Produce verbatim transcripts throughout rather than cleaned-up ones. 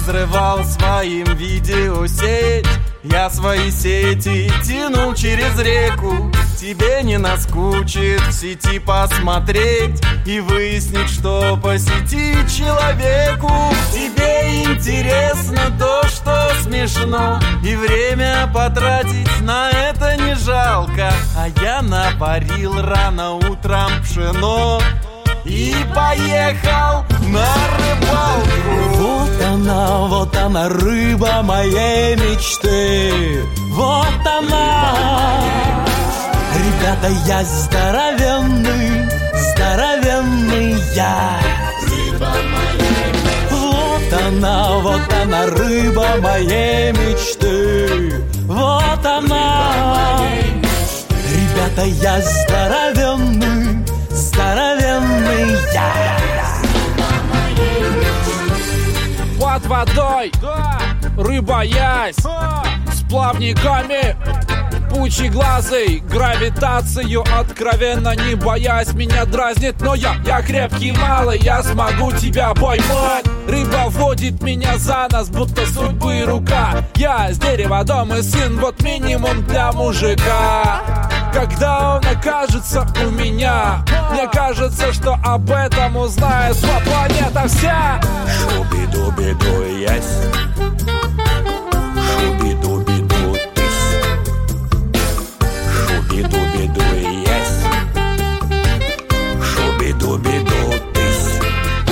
разрывал своим видеосеть. Я свои сети тянул через реку. Тебе не наскучит в сети посмотреть и выяснить, что по сети человеку. Тебе интересно то, что смешно, и время потратить на это не жалко. А я напарил рано утром пшено и поехал на рыбалку. Вот она, вот она, рыба моей мечты. Вот она. Ребята, я здоровенный, здоровенный я. Рыба моей мечты. Вот она, вот она, рыба моей мечты. Вот она. Ребята, я здоровенный, здоровенный я. Под водой рыба есть с плавниками, пучеглазый, гравитацию откровенно не боясь. Меня дразнит, но я, я крепкий малый, я смогу тебя поймать. Рыба водит меня за нос, будто судьбы рука. Я с дерева дом и сын, вот минимум для мужика. Когда он окажется у меня, мне кажется, что об этом узнает вся планета вся. Шуби-дуби-ду есть. Шуби-дуби-ду тысь. Шуби-дуби-ду есть. Шуби-дуби-ду тысь.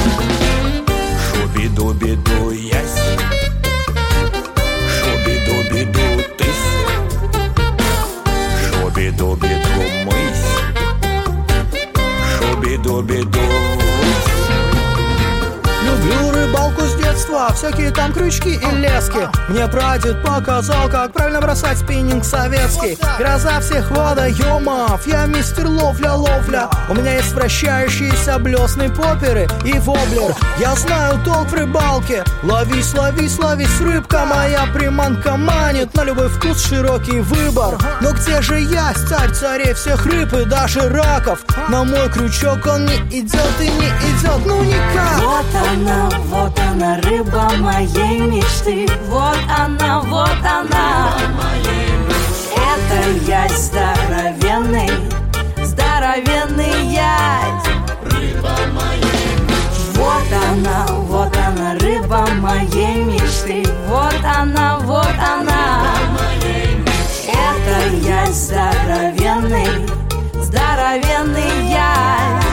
Шуби-дуби-ду есть. Шуби-дуби-ду тысь. Шуби-дуби-ду мысь. Шуби-дуби-ду. Люблю рыбалку с детства, всякие там крючки и лески. Мне прадед показал, как правильно бросать спиннинг советский. Гроза всех водоемов, я мистер ловля-ловля. У меня есть вращающиеся блесны, поперы и воблер. Я знаю толк в рыбалке. Ловись, ловись, ловись, рыбка моя, приманка манит. На любой вкус широкий выбор. Но где же я, царь царей всех рыб и даже раков? На мой крючок он не идет и не идет, ну никак. Вот она, вот она, рыба моей мечты. Вот она, вот она. Это я здоровенный, здоровенный я. Рыба моей мечты. Вот она, вот она, рыба моей мечты. Вот она, вот она. Это я здоровенный, здоровенный я.